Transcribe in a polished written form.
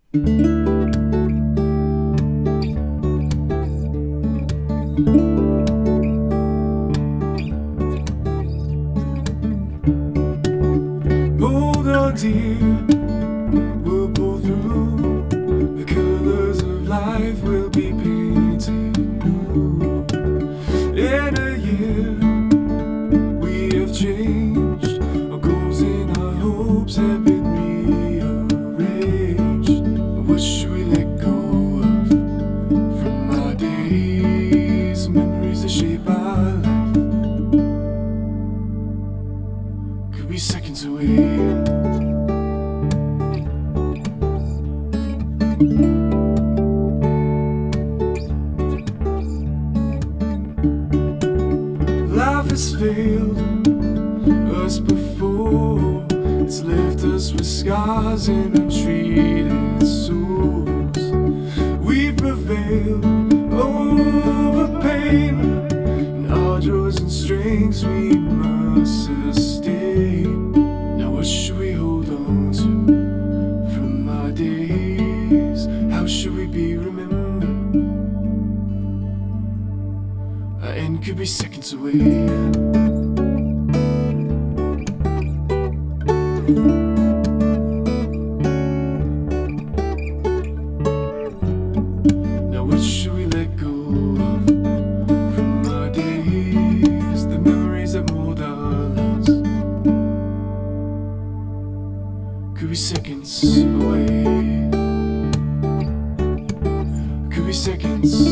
Hold on, dear, we'll pull through. The colors of life will be painted new. In a year, we have changed. Our goals and our hopes have been rearranged. What should we let go of from our days? Memories that shape our life could be seconds away. Life has failed us before. It's left us with scars and untreated souls. We've prevailed over pain, and our joys and strengths we must sustain. Now what should we hold on to from our days? How should we be remembered? Our end could be seconds away. Now what should we let go of from our days? The memories that mold our lives could be seconds away. Could be seconds